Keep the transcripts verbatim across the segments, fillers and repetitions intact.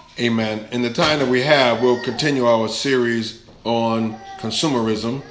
Amen. In the time that we have, we'll continue our series on consumerism.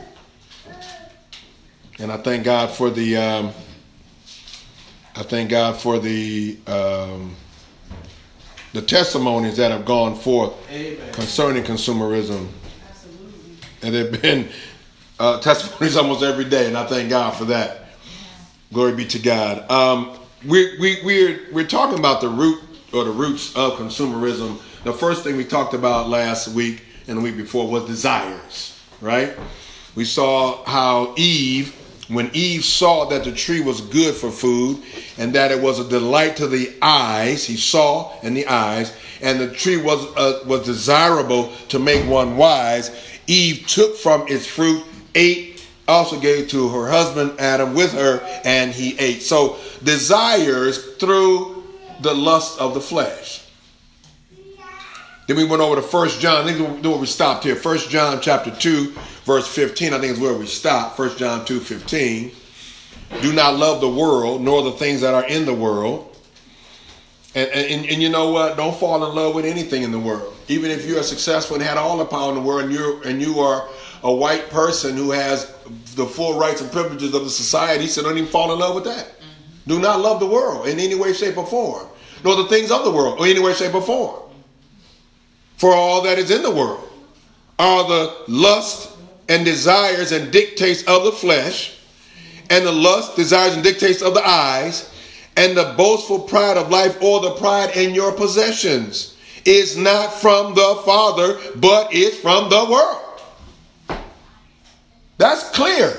And I thank God for the, um, I thank God for the, um, the testimonies that have gone forth Amen. Concerning consumerism. Absolutely. And there have been uh, testimonies almost every day, and I thank God for that. Glory be to God. Um, we we we're we're talking about the root or the roots of consumerism. The first thing we talked about last week and the week before was desires, right? We saw how Eve, when Eve saw that the tree was good for food and that it was a delight to the eyes, he saw in the eyes, and the tree was uh, was desirable to make one wise, Eve took from its fruit, ate, also gave to her husband Adam with her, and he ate. So desires through the lust of the flesh. Then we went over to First John. I think we we stopped here. First John chapter two, verse fifteen. I think is where we stopped. First John two fifteen. Do not love the world, nor the things that are in the world. And, and, and you know what? Don't fall in love with anything in the world. Even if you are successful and had all the power in the world, and you and you are a white person who has the full rights and privileges of the society, so don't even fall in love with that. Mm-hmm. Do not love the world in any way, shape, or form, nor the things of the world in any way, shape, or form. For all that is in the world are the lust and desires and dictates of the flesh, and the lust, desires, and dictates of the eyes, and the boastful pride of life, or the pride in your possessions, is not from the Father, but is from the world. That's clear.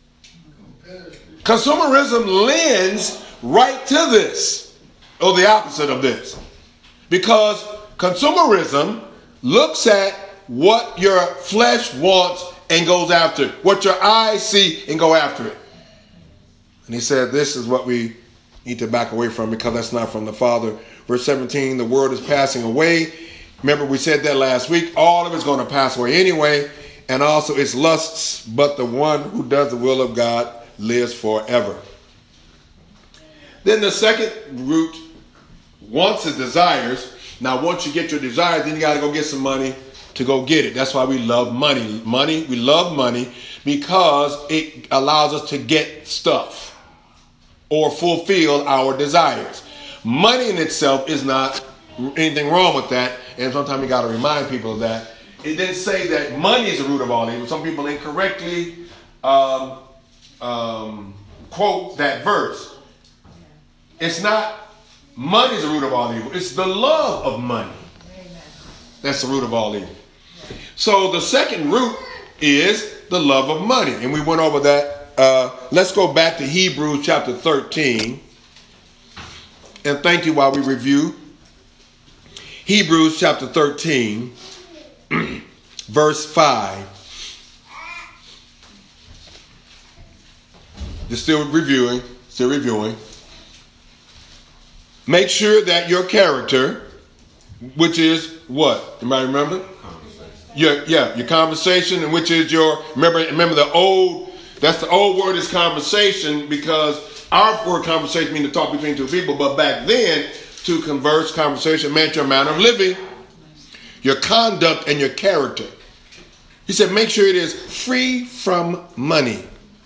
Consumerism lends right to this, or the opposite of this. Because consumerism looks at what your flesh wants and goes after it, what your eyes see and go after it. And he said this is what we need to back away from, because that's not from the Father. Verse seventeen, the world is passing away. Remember, we said that last week. All of it's going to pass away anyway, and also its lusts, but the one who does the will of God lives forever. Then the second root, wants his desires. Now, once you get your desires, then you got to go get some money to go get it. That's why we love money. Money, we love money because it allows us to get stuff or fulfill our desires. Money in itself is not anything wrong with that, and sometimes you got to remind people of that. It didn't say that money is the root of all evil. Some people incorrectly um, um, quote that verse. It's not money is the root of all evil. It's the love of money. That's the root of all evil. So the second root is the love of money. And we went over that. Uh, let's go back to Hebrews chapter thirteen. And thank you while we review. Hebrews chapter thirteen, verse five. Just still reviewing, still reviewing. Make sure that your character, which is what? Anybody remember? Your, yeah, your conversation, and which is your, remember, remember the old, that's the old word is conversation, because our word conversation means to talk between two people, but back then, to converse, conversation meant your manner of living, your conduct, and your character. He said, make sure it is free from money.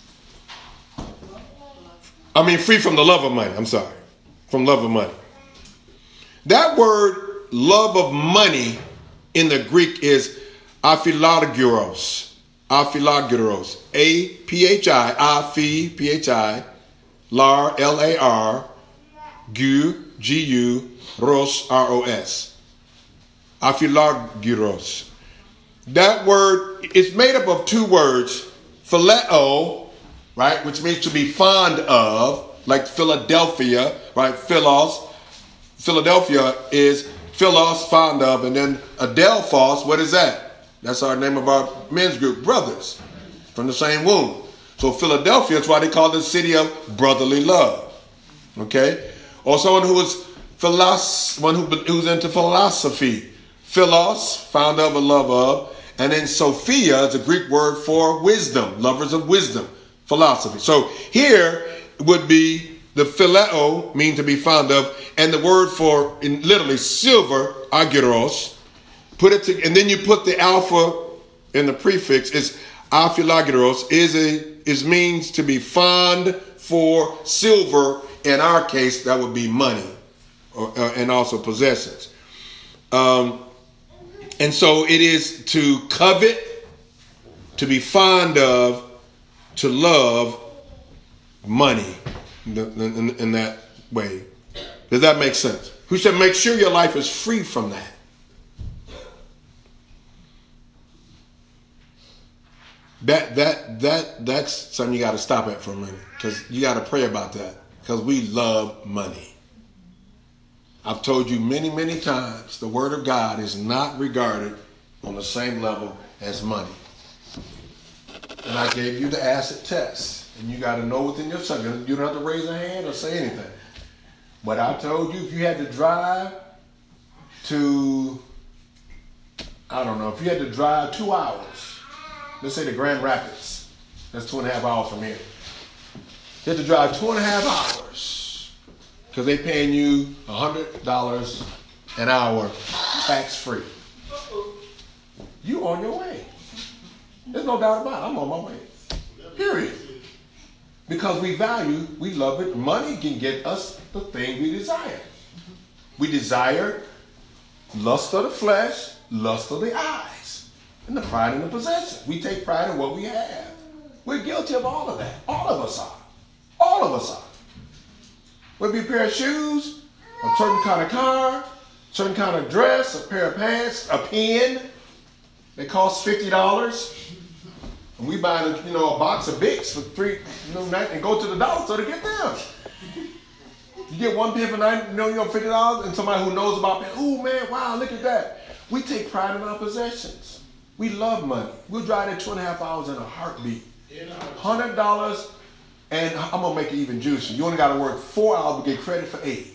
I mean, free from the love of money. I'm sorry. From love of money. That word, love of money, in the Greek is aphilargyros. Aphilargyros. A P H I, aphi, P H I, lar, L A R, gu, G U, ros, R O S. Aphilargyros. That word is made up of two words, phileo, right, which means to be fond of, like Philadelphia, right, philos. Philadelphia is philos, fond of, and then adelphos, what is that? That's our name of our men's group, brothers, from the same womb. So Philadelphia is why they call it the city of brotherly love, okay? Or someone who is philos, one who, who's into philosophy, philos, fond of, a love of, and then Sophia is a Greek word for wisdom, lovers of wisdom, philosophy. So here would be the phileo mean to be fond of, and the word for in literally silver, argyros. Put it to, and then you put the alpha in the prefix. It's alphilagyros is a is means to be fond for silver. In our case, that would be money, or, uh, and also possessions. Um, and so it is to covet, to be fond of, to love money in, in, in that way. Does that make sense? Who said make sure your life is free from that? That that that that's something you got to stop at for a minute, because you got to pray about that, because we love money. I've told you many, many times the Word of God is not regarded on the same level as money. And I gave you the acid test, and you got to know within yourself. You don't have to raise a hand or say anything. But I told you if you had to drive to, I don't know, if you had to drive two hours, let's say the Grand Rapids, that's two and a half hours from here. You have to drive two and a half hours because they're paying you one hundred dollars an hour tax-free. You on your way. There's no doubt about it. I'm on my way. Period. Because we value, we love it. Money can get us the thing we desire. We desire lust of the flesh, lust of the eyes, and the pride in the possession. We take pride in what we have. We're guilty of all of that. All of us are. All of us are. Whether it be a pair of shoes, a certain kind of car, certain kind of dress, a pair of pants, a pen. They cost fifty dollars. And we buy, you know, a box of Bics for three, you know, and go to the dollar store to get them. You get one pen for nine, you know, you know, fifty dollars, and somebody who knows about pen, ooh, man, wow, look at that. We take pride in our possessions. We love money. We'll drive there two and a half hours in a heartbeat. one hundred dollars, and I'm going to make it even juicier. You only got to work four hours to get credit for eight.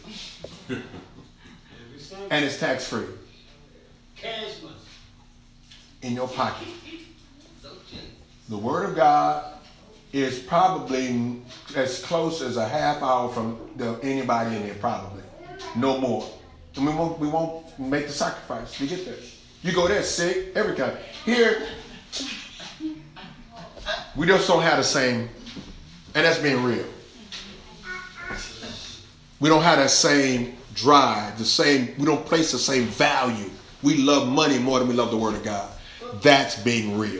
And it's tax-free. Cash money. In your pocket. The Word of God is probably as close as a half hour from the, anybody in there, probably. No more. And we won't, we won't make the sacrifice to get there. You go there sick, every kind. Here, we just don't have the same, and that's being real. We don't have that same drive, the same, we don't place the same value. We love money more than we love the Word of God. That's being real.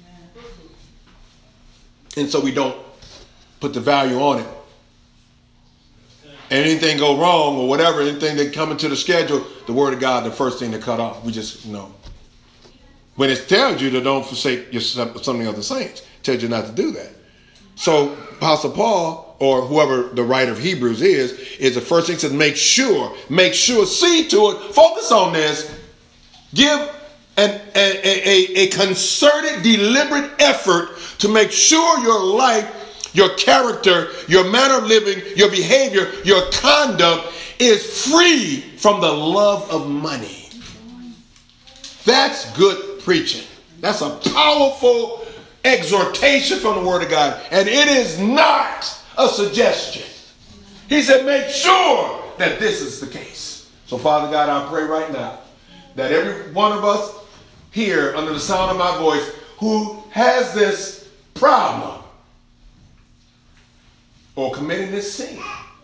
And so we don't put the value on it. And anything go wrong or whatever, anything that come into the schedule, the Word of God, the first thing to cut off. We just, you know. When it tells you to don't forsake your, something of the saints, it tells you not to do that. So Apostle Paul, or whoever the writer of Hebrews is, is the first thing says, make sure, make sure, see to it, focus on this, give an, a, a, a concerted, deliberate effort to make sure your life, your character, your manner of living, your behavior, your conduct is free from the love of money. That's good preaching. That's a powerful exhortation from the Word of God. And it is not a suggestion. He said, make sure that this is the case. So, Father God, I pray right now that every one of us here under the sound of my voice who has this problem or committing this sin,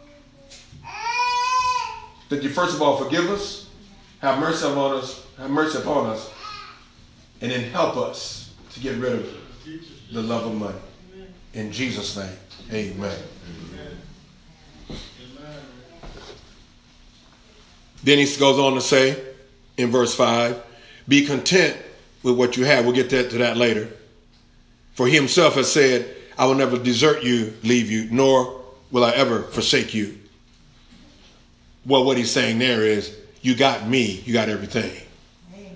that you first of all forgive us, have mercy upon us, have mercy upon us, and then help us to get rid of the love of money. In Jesus' name, amen. Then he goes on to say in verse five, be content with what you have. We'll get that, to that later. For he himself has said, I will never desert you, leave you, nor will I ever forsake you. Well, what he's saying there is, you got me, you got everything. Amen.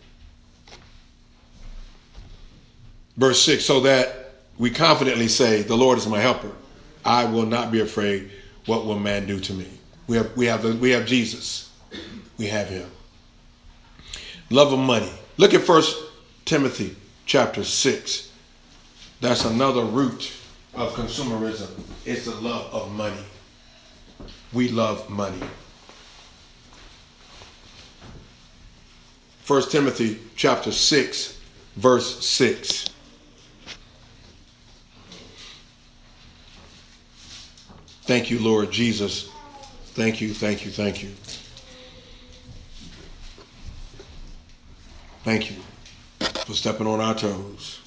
Verse six, so that we confidently say, the Lord is my helper. I will not be afraid. What will man do to me? We have, we have, the, we have Jesus. We have him. Love of money. Look at First Timothy chapter six. That's another root of consumerism. It's the love of money. we love money. First Timothy chapter six, verse six. Thank you, Lord Jesus. Thank you, thank you, thank you. Thank you for stepping on our toes.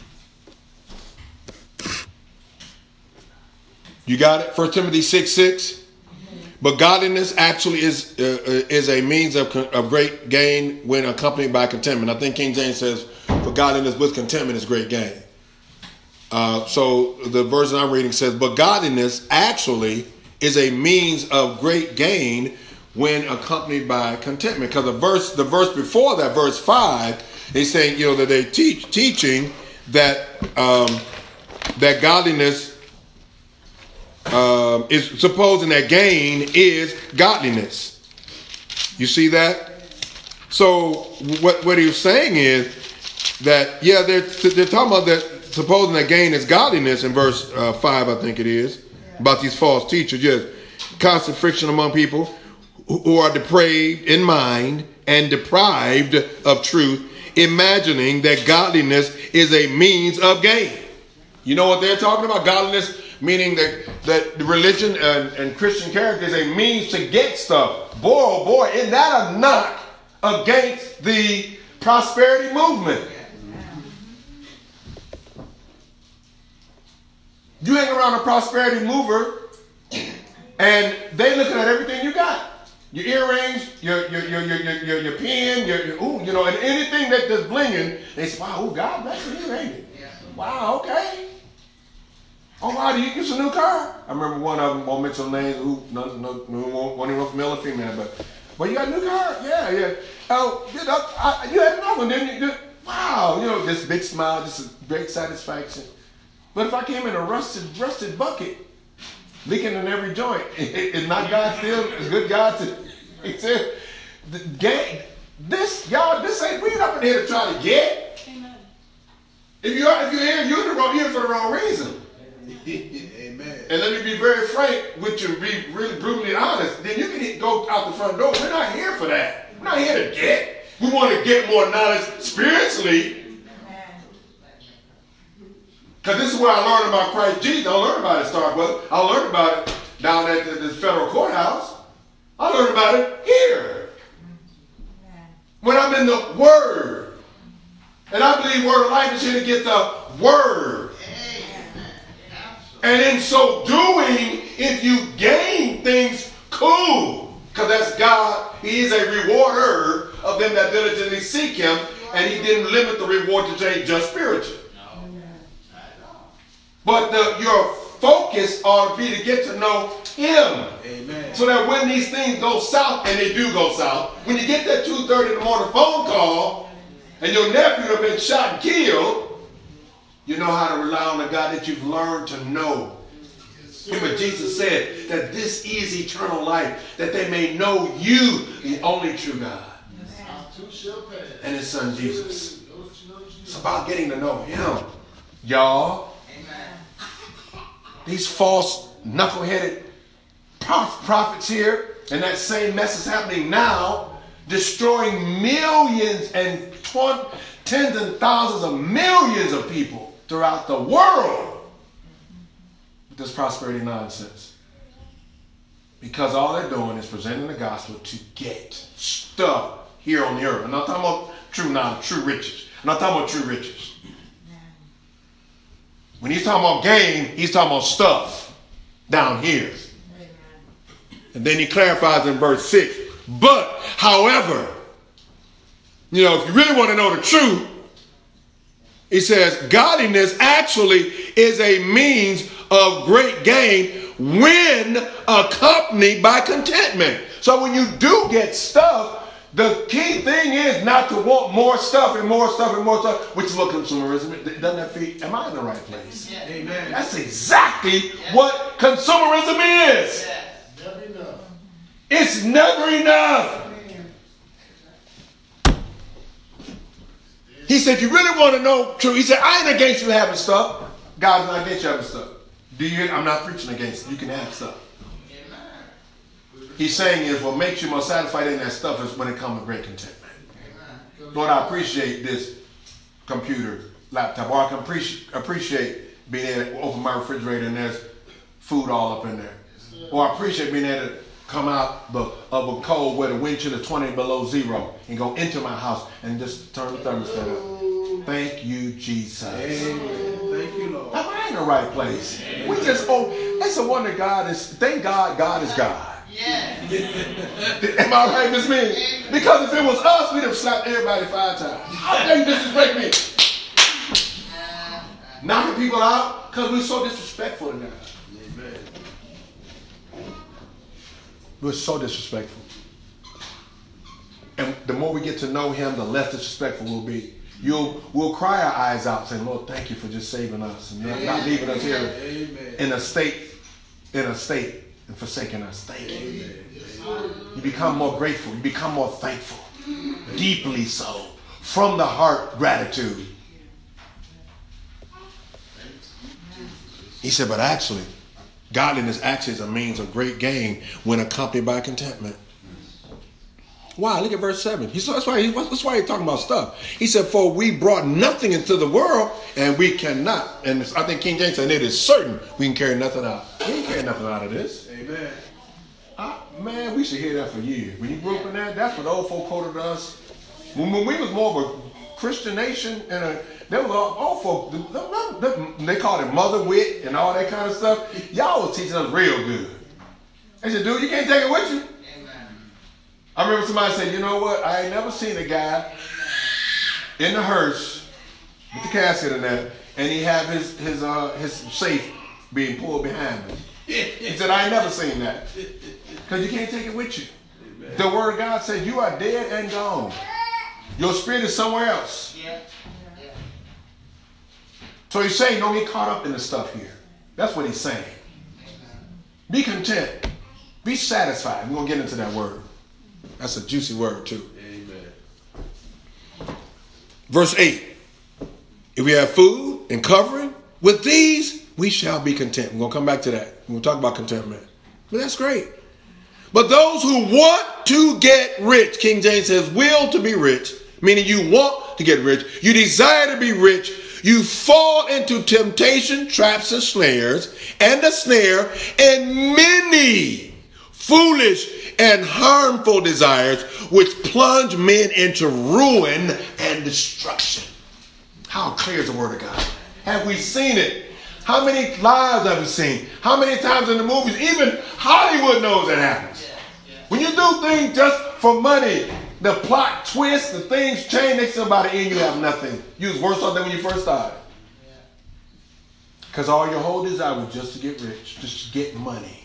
You got it? First Timothy six six. But godliness actually is uh, is a means of, of great gain when accompanied by contentment. I think King James says, for godliness with contentment is great gain. Uh, so the version I'm reading says, but godliness actually is a means of great gain when accompanied by contentment. Because the verse, the verse before that, verse five, is saying, you know, that they teach teaching that um, that godliness um, is supposing that gain is godliness. You see that? So what what he was saying is that yeah, they're they're talking about that. Supposing that gain is godliness in verse uh, five, I think it is, about these false teachers. Yes, constant friction among people who are depraved in mind and deprived of truth, imagining that godliness is a means of gain. You know what they're talking about? Godliness, meaning that, that religion and, and Christian character is a means to get stuff. Boy, oh boy, isn't that a knock against the prosperity movement? You hang around a prosperity mover, and they looking at everything you got. Your earrings, your your your your your, your, your pen, your, your ooh, you know, and anything that, that's blinging, they say, wow, ooh, God bless you, ain't it? Yeah. Wow, okay. Oh, wow, do you get a new car? I remember one of them, won't mention names, who, no, no, no, won't even know if male or female, but, but you got a new car? Yeah, yeah. Oh, you, know, I, you had another one, didn't you? Wow, you know, this big smile, just a great satisfaction. But if I came in a rusted, rusted bucket, leaking in every joint, is not God still a good God to? He said, the gang, this y'all, this ain't we ain't up in here to try to get. Amen. If you are, if you're here, you're in the wrong, you're for the wrong reason. Amen. And let me be very frank with you, be really brutally honest. Then you can go out the front door. We're not here for that. We're not here to get. We want to get more knowledge spiritually. Because this is where I learned about Christ Jesus. I learned about it at Starbucks. I learned about it down at the, the federal courthouse. I learned about it here. When I'm in the Word. And I believe Word of Life is here to get the Word. And in so doing, if you gain things, cool. Because that's God. He is a rewarder of them that diligently seek Him. And He didn't limit the reward to say just spiritual. But the, your focus ought to be to get to know Him. Amen. So that when these things go south, and they do go south, when you get that two thirty in the morning phone call, and your nephew have been shot and killed, you know how to rely on the God that you've learned to know. Remember, Jesus said that this is eternal life, that they may know you, the only true God, and His Son Jesus. It's about getting to know Him, y'all. These false, knuckle-headed prophets here, and that same mess is happening now, destroying millions and twenty, tens and thousands of millions of people throughout the world with this prosperity nonsense. Because all they're doing is presenting the gospel to get stuff here on the earth. I'm not talking about true knowledge, true riches. I'm not talking about true riches. When he's talking about gain, he's talking about stuff down here. Amen. And then he clarifies in verse six. But, however, you know, if you really want to know the truth, he says, godliness actually is a means of great gain when accompanied by contentment. So when you do get stuff, the key thing is not to want more stuff and more stuff and more stuff, which is what consumerism is. Doesn't that feel, am I in the right place? Yeah. Amen. That's exactly yeah. what consumerism is. Yeah. Never enough. It's never enough. He said, if you really want to know truth, he said, I ain't against you having stuff. God's not against you having stuff. Do you? I'm not preaching against it. You can have stuff. he's saying is what makes you more satisfied in that stuff is when it comes to great contentment. Lord, I appreciate this computer, laptop, or I can appreciate, appreciate being able to open my refrigerator and there's food all up in there. Or I appreciate being able to come out the, of a cold where the wind chill is twenty below zero and go into my house and just turn the thermostat up. Thank you, Jesus. Amen. Thank you, Lord. Am I in the right place? We just, oh, it's a wonder God is, thank God, God is God. Yeah. Am I right, Miss Minnie? Because if it was us, we'd have slapped everybody five times. How dare you disrespect me? Knocking people out because we're so disrespectful to God. Amen. We're so disrespectful. And the more we get to know him, the less disrespectful we'll be. You'll, we'll cry our eyes out saying, Lord, thank you for just saving us and not, not leaving us here Amen. in a state, in a state and forsaking us. Thank you. Amen. You become more grateful. You become more thankful. Deeply so. From the heart, gratitude. He said, but actually, godliness actually is a means of great gain when accompanied by contentment. Why? Look at verse seven. He, that's why he, that's why he's talking about stuff. He said, for we brought nothing into the world, and we cannot. And I think King James said, it is certain we can carry nothing out. We ain't carry nothing out of this. Amen. I, man, we should hear that for years. When you grew up in that, that's what the old folk quoted us. When, when we was more of a Christian nation, and a, they were all, old folk, they called it mother wit and all that kind of stuff. Y'all was teaching us real good. They said, dude, you can't take it with you. I remember somebody said, you know what? I ain't never seen a guy in the hearse with the casket in there, and he have his his uh, his safe being pulled behind him. He said, I ain't never seen that. Because you can't take it with you. Amen. The word of God says you are dead and gone. Your spirit is somewhere else. Yeah. Yeah. So he's saying don't get caught up in the stuff here. That's what he's saying. Be content. Be satisfied. We're going to get into that word. That's a juicy word too. Amen. Verse eight. If we have food and covering, with these we shall be content. We're going to come back to that. We're going to talk about contentment. But that's great. But those who want to get rich, King James says, will to be rich, meaning you want to get rich, you desire to be rich, you fall into temptation, traps, and snares, and the snare, and many foolish and harmful desires, which plunge men into ruin and destruction. How clear is the word of God? Have we seen it? How many lives have we seen? How many times in the movies? Even Hollywood knows that happens. When you do things just for money, the plot twists, the things change, next thing about the end you have nothing. You was worse off than when you first started. Because all your whole desire was just to get rich, just to get money.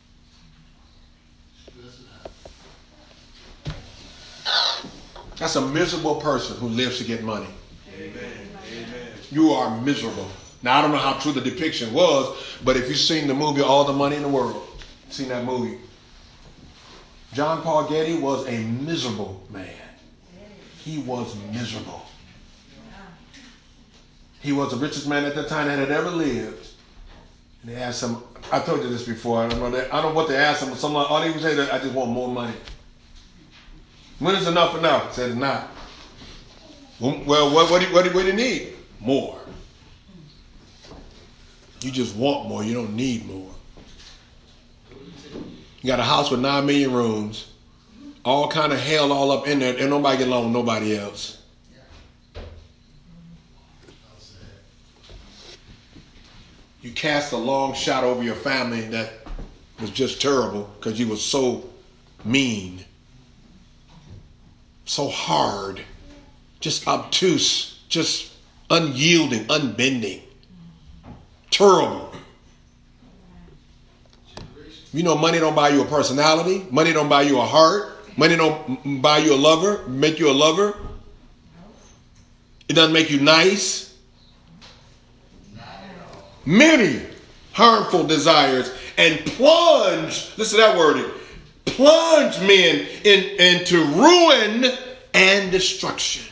That's a miserable person who lives to get money. Amen. Amen. You are miserable. Now, I don't know how true the depiction was, but if you've seen the movie All the Money in the World, seen that movie, John Paul Getty was a miserable man. He was miserable. He was the richest man at the time that had ever lived. And they asked him, I told you this before, I don't know that, I don't know what they asked him, but someone, all they would say, I just want more money. When is enough enough? He said, it's not. Well, what, what, do you, what, do you, what do you need? More. You just want more. You don't need more. You got a house with nine million rooms, all kind of hell all up in there, and nobody get along with nobody else. You cast a long shot over your family that was just terrible because you were so mean, so hard, just obtuse, just unyielding, unbending. Terrible. You know, money don't buy you a personality. Money don't buy you a heart. Money don't buy you a lover, make you a lover. It doesn't make you nice. Many harmful desires and plunge, listen to that wording, plunge men in, into ruin and destruction.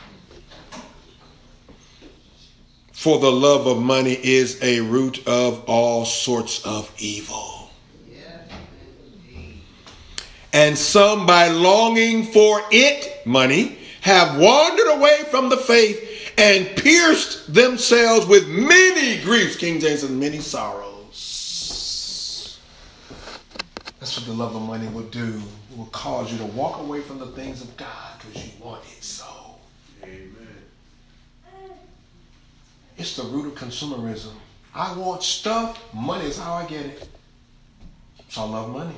For the love of money is a root of all sorts of evil. And some, by longing for it, money, have wandered away from the faith and pierced themselves with many griefs. King James says many sorrows. That's what the love of money will do. It will cause you to walk away from the things of God because you want it so. Amen. It's the root of consumerism. I want stuff. Money is how I get it. So I love money.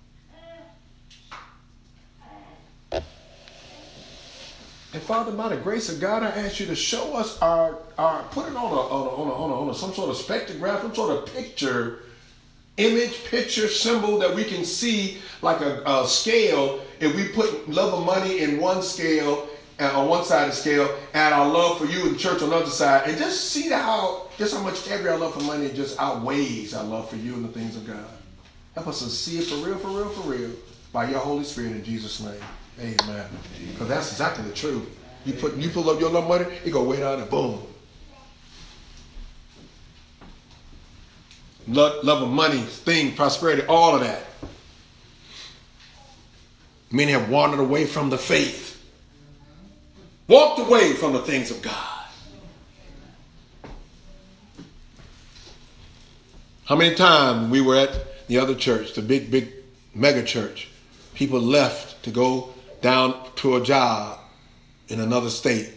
And Father, by the grace of God, I ask you to show us our, our put it on a, on a, on a, on a, on a some sort of spectrograph, some sort of picture, image, picture, symbol that we can see like a, a scale. If we put love of money in one scale, and on one side of the scale, and our love for you in church on the other side, and just see how, just how much heavier our love for money just outweighs our love for you and the things of God. Help us to see it for real, for real, for real, by your Holy Spirit in Jesus' name. Amen. Because that's exactly the truth. You put you pull up your love money, it go way down and boom. Love, love of money, thing, prosperity, all of that. Many have wandered away from the faith. Walked away from the things of God. How many times we were at the other church, the big, big mega church, people left to go down to a job in another state.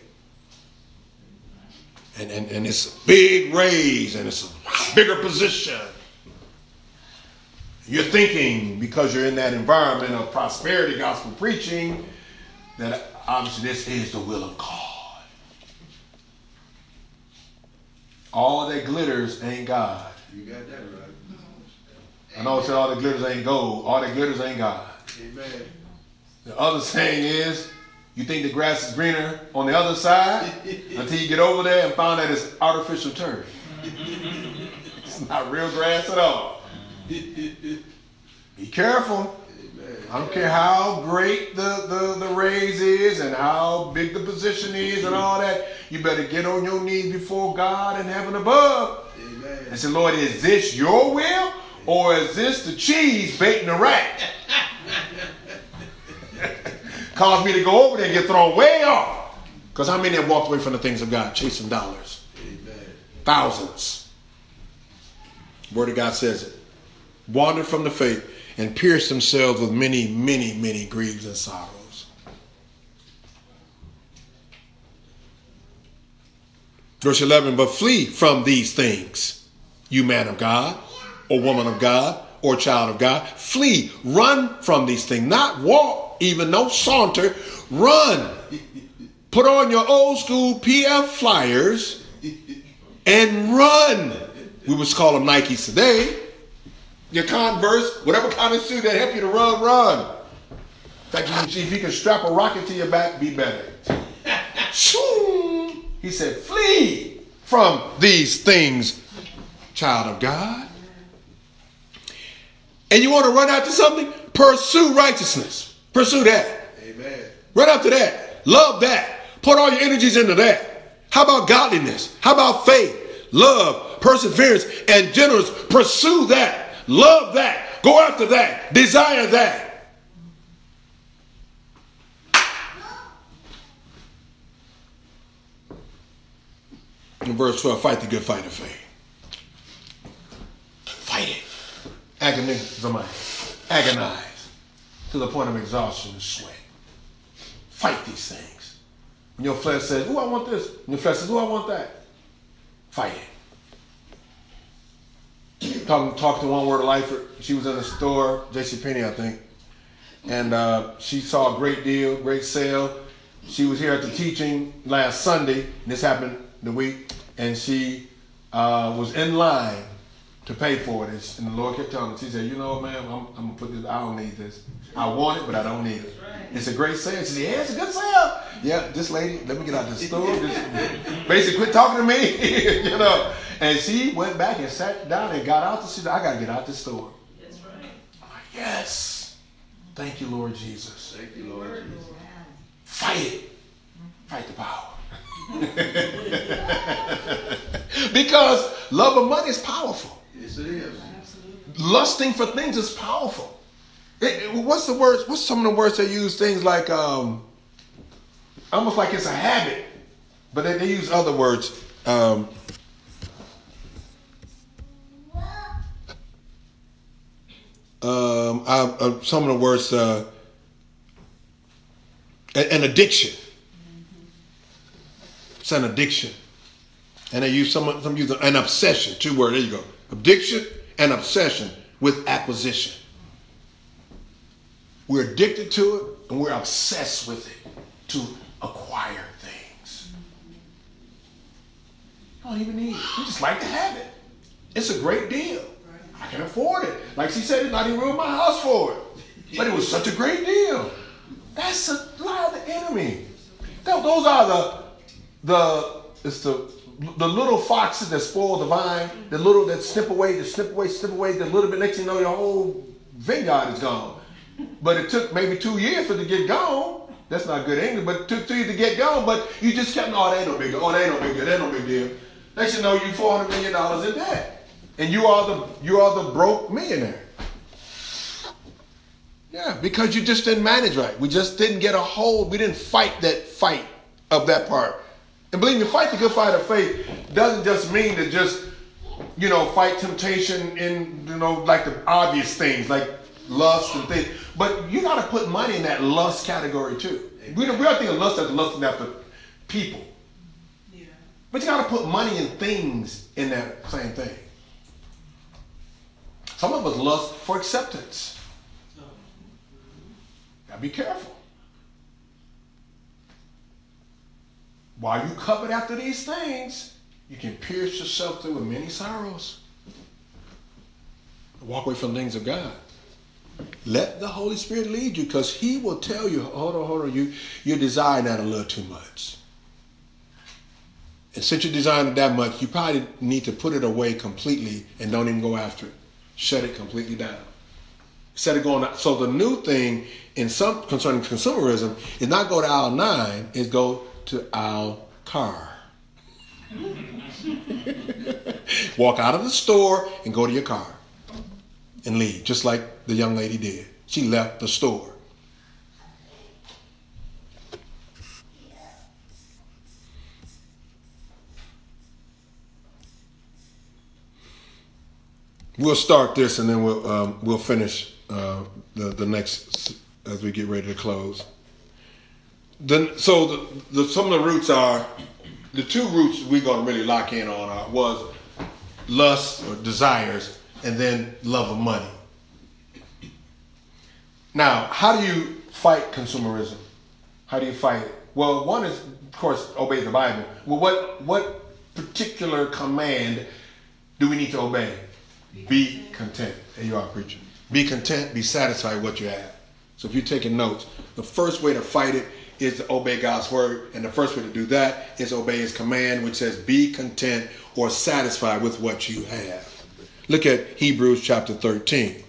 And, and, and it's a big raise and it's a bigger position. You're thinking, because you're in that environment of prosperity, gospel preaching, that obviously this is the will of God. All that glitters ain't God. You got that right. I know I said all that glitters ain't gold. All that glitters ain't God. Amen. The other saying is, you think the grass is greener on the other side until you get over there and find that it's artificial turf. It's not real grass at all. Be careful. Amen. I don't care how great the, the, the raise is and how big the position is and all that. You better get on your knees before God in heaven above. Amen. And say, Lord, is this your will or is this the cheese baiting the rat? Cause me to go over there and get thrown way off. Because how many have walked away from the things of God, chasing dollars? Amen. Thousands. Word of God says it. Wandered from the faith and pierced themselves with many, many, many griefs and sorrows. Verse eleven, but flee from these things, you man of God, or woman of God, or child of God. Flee, run from these things. Not walk, even no saunter. Run. Put on your old school P F flyers and run. We would call them Nikes today. Your Converse, whatever kind of shoe that help you to run, run. In fact, you can see if you can strap a rocket to your back, be better. He said, flee from these things, child of God. And you want to run after something? Pursue righteousness. Pursue that. Amen. Run after that. Love that. Put all your energies into that. How about godliness? How about faith, love, perseverance, and gentleness? Pursue that. Love that. Go after that. Desire that. In verse twelve, fight the good fight of faith. Fight it. Agonize, agonize to the point of exhaustion and sweat. Fight these things. When your flesh says, "Oh, I want this," and your flesh says, "Oh, I want that," fight it. Talking, talking to one word of life. She was in a store, JCPenney, I think, and uh, she saw a great deal, great sale. She was here at the teaching last Sunday. And this happened the week, and she uh, was in line to pay for it. And the Lord kept telling her, she said, "You know what, ma'am, I'm, I'm gonna put this. I don't need this. I want it, but I don't need it. It's a great sale." She said, "Yeah, it's a good sale." Yeah, this lady, let me get out of the store. Just basically, quit talking to me, you know. And she went back and sat down and got out. She said, "I gotta get out this store." That's right. I'm like, yes. Thank you, Lord Jesus. Thank you, Lord Jesus. Fight it. Fight the power. Because love of money is powerful. Yes, it is. Lusting for things is powerful. It, it, what's the words? What's some of the words they use? Things like um, almost like it's a habit, but they, they use other words. Um, um, I, uh, some of the words, uh, an addiction. It's an addiction, and they use some some use an obsession. Two words. There you go. Addiction and obsession with acquisition. We're addicted to it, and we're obsessed with it to acquire things. I don't even need it. We just like to have it. It's a great deal. I can afford it. Like she said, it's not even ruin my house for it. But it was such a great deal. That's a lie of the enemy. Those are the the it's the the little foxes that spoil the vine. The little that snip away, that snip away, snip away. The little bit next thing you know, your whole vineyard is gone. But it took maybe two years for it to get gone. That's not good English, but it took two years to get gone. But you just kept, oh, that ain't no big deal. Oh, that ain't no big deal. That ain't no big deal. Next you know, you four hundred million dollars in debt, and you are the you are the broke millionaire. Yeah, because you just didn't manage right. We just didn't get a hold. We didn't fight that fight of that part. And believe me, fight the good fight of faith doesn't just mean to just, you know, fight temptation in, you know, like the obvious things like lust and things. But you got to put money in that lust category too. We don't, we don't think of lust as lusting after people. Yeah. But you got to put money and things in that same thing. Some of us lust for acceptance. Got to be careful. While you covet after these things, you can pierce yourself through with many sorrows. Walk away from things of God. Let the Holy Spirit lead you, because he will tell you, hold on, hold on, you, you're desiring that a little too much. And since you're desiring it that much, you probably need to put it away completely and don't even go after it. Shut it completely down. Instead of going out. So the new thing in some concerning consumerism is not go to aisle nine, is go to aisle car. Walk out of the store and go to your car and leave, just like the young lady did. She left the store. We'll start this and then we'll um, we'll finish uh, the the next as we get ready to close. Then, so the, the some of the roots are the two roots we're going to really lock in on are, was lust or desires, and then love of money. Now, how do you fight consumerism? How do you fight it? Well, one is, of course, obey the Bible. Well, what what particular command do we need to obey? Be content. There you are, preacher. Be content, be satisfied with what you have. So if you're taking notes, the first way to fight it is to obey God's word. And the first way to do that is obey his command, which says be content or satisfied with what you have. Look at Hebrews chapter thirteen.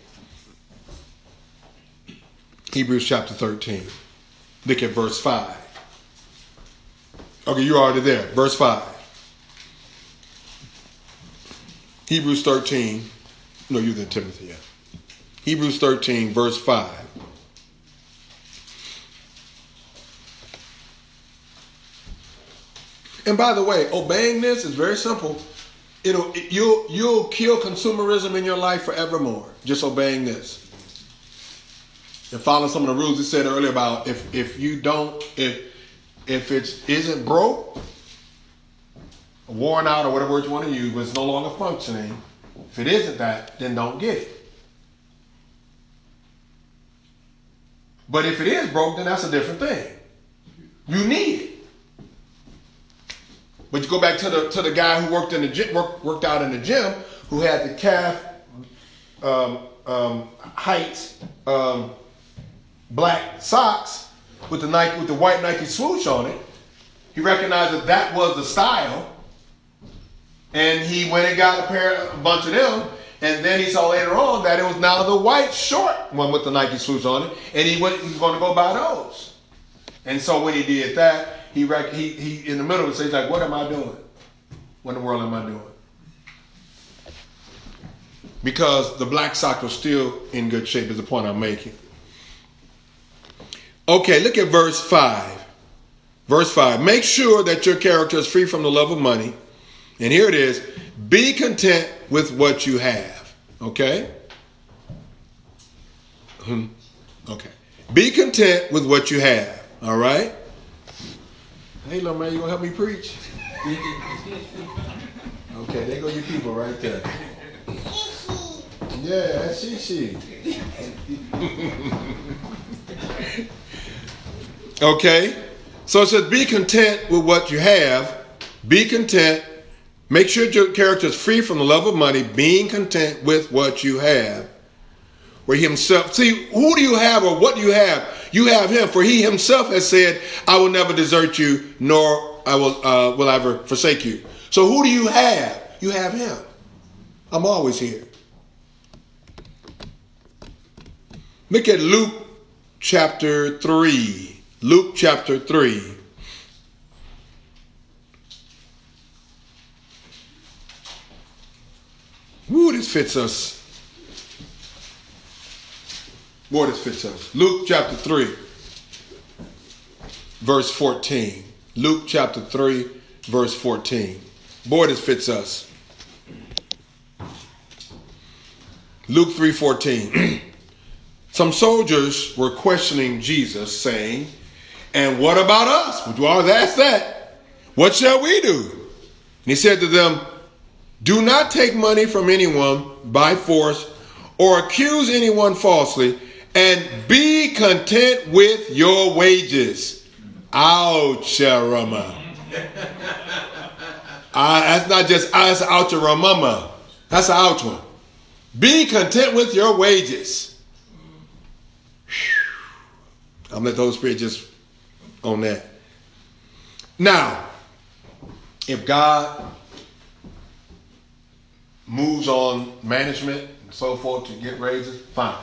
Hebrews chapter thirteen. Look at verse five. Okay, you're already there. Verse five. Hebrews thirteen. No, you're in Timothy, yeah. Hebrews thirteen, verse five. And by the way, obeying this is very simple. It'll, it, you'll, you'll kill consumerism in your life forevermore. Just obeying this. And following some of the rules we said earlier about if, if you don't, if if it isn't broke, worn out, or whatever word you want to use, but it's no longer functioning, if it isn't that, then don't get it. But if it is broke, then that's a different thing. You need it. But you go back to the to the guy who worked in the gym, worked, worked out in the gym, who had the calf um, um, height um, black socks with the Nike with the white Nike swoosh on it. He recognized that that was the style, and he went and got a pair, a bunch of them. And then he saw later on that it was now the white short one with the Nike swoosh on it, and he went. He was going to go buy those. And so when he did that, he rec- he he in the middle of it, he's like, "What am I doing? What in the world am I doing?" because the black soccer is still in good shape is the point I'm making. Okay, look at verse five. Verse five, make sure that your character is free from the love of money. And here it is, be content with what you have. Okay? Hmm. Okay. Be content with what you have. All right? Hey, little man, you going to help me preach? Okay, there go your people right there. Yeah, that's she. Okay? So it says, be content with what you have. Be content. Make sure your character is free from the love of money, being content with what you have. Where he himself, see, who do you have or what do you have? You have him, for he himself has said, I will never desert you, nor I will, uh, will I ever forsake you. So who do you have? You have him. I'm always here. Look at Luke chapter three. Luke chapter three. Woo, this fits us. Boy, this fits us. Luke chapter three, verse fourteen. Luke chapter three, verse fourteen. Boy, this fits us. Luke three fourteen. Some soldiers were questioning Jesus, saying, and what about us? Would you always ask that? What shall we do? And he said to them, do not take money from anyone by force or accuse anyone falsely, and be content with your wages. Ouch, Rama. Uh, that's not just uh, that's ouch, Rama. That's an ouch one. Be content with your wages. I'm gonna let the Holy Spirit just on that. Now, if God moves on management and so forth to get raises, fine.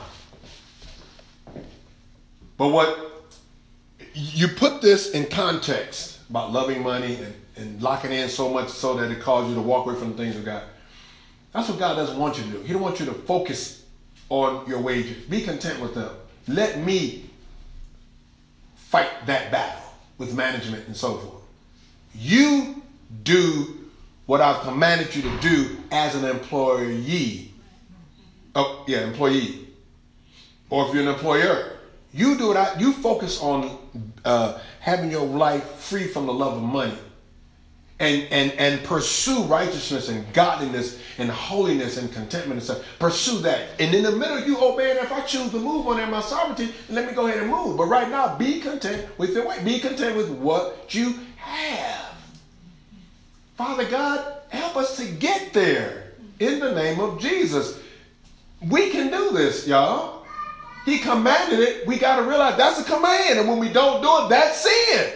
But what you put this in context about loving money and, and locking in so much so that it causes you to walk away from the things of God. That's what God doesn't want you to do. He don't want you to focus on your wages. Be content with them. Let me fight that battle with management and so forth. You do what I've commanded you to do as an employee. Oh, yeah, employee. Or if you're an employer. You do it. I, you focus on uh, having your life free from the love of money, and and and pursue righteousness and godliness and holiness and contentment and stuff. Pursue that, and in the middle, you obey. And if I choose to move on in my sovereignty, let me go ahead and move. But right now, be content with your way. Be content with what you have. Father God, help us to get there in the name of Jesus. We can do this, y'all. He commanded it. We got to realize that's a command. And when we don't do it, that's sin.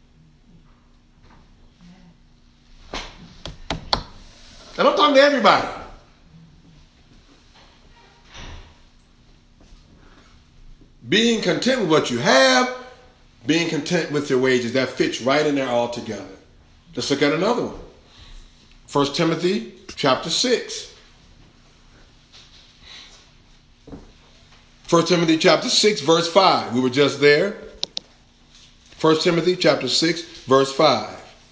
And I'm talking to everybody. Being content with what you have, being content with your wages, that fits right in there all together. Let's look at another one. First Timothy chapter six. First Timothy chapter six, verse five. We were just there. First Timothy chapter six, verse five.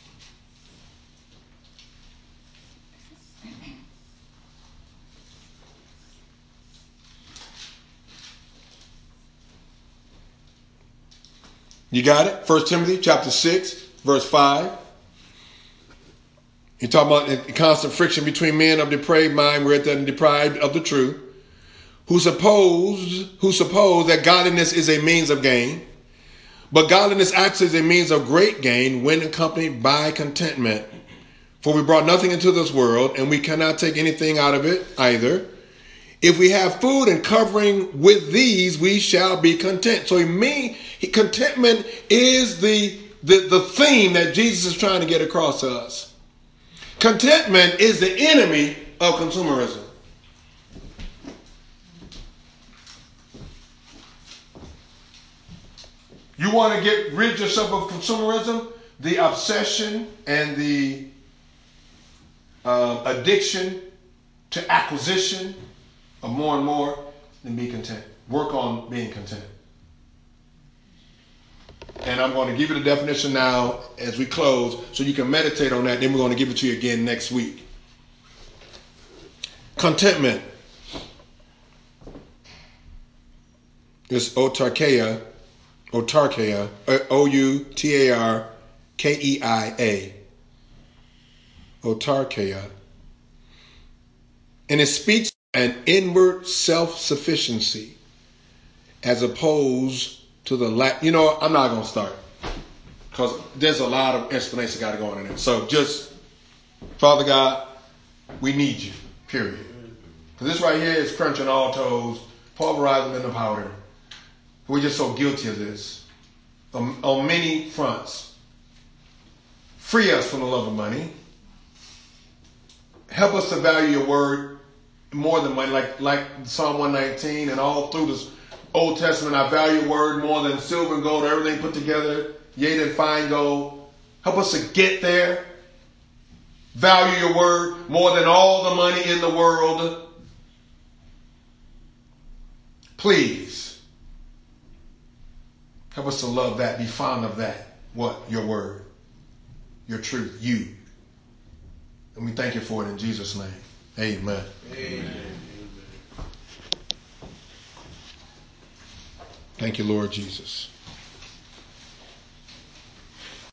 You got it? First Timothy chapter six, verse five. You're talking about the constant friction between men of depraved mind, we're deprived of the truth. Who suppose, who suppose that godliness is a means of gain, but godliness acts as a means of great gain when accompanied by contentment. For we brought nothing into this world, and we cannot take anything out of it either. If we have food and covering with these, we shall be content. So he mean contentment is the, the, the theme that Jesus is trying to get across to us. Contentment is the enemy of consumerism. You want to get rid yourself of consumerism, the obsession and the uh, addiction to acquisition of more and more, then be content. Work on being content. And I'm going to give you the definition now as we close so you can meditate on that. Then we're going to give it to you again next week. Contentment is autarkeia, autarkeia, O U T A R K E I A, autarkeia. And it speaks an inward self-sufficiency as opposed to the lack. You know, I'm not going to start because there's a lot of explanation got to go on in there. So just, Father God, we need you, period. Because this right here is crunching all toes, pulverizing in the powder. We're just so guilty of this on, on many fronts. Free us from the love of money. Help us to value your word more than money, like, like Psalm one nineteen and all through this Old Testament. I value your word more than silver and gold, everything put together, yea, than fine gold. Help us to get there. Value your word more than all the money in the world. Please. Help us to love that, be fond of that. What? Your word. Your truth. You. And we thank you for it in Jesus' name. Amen. Amen. Thank you, Lord Jesus.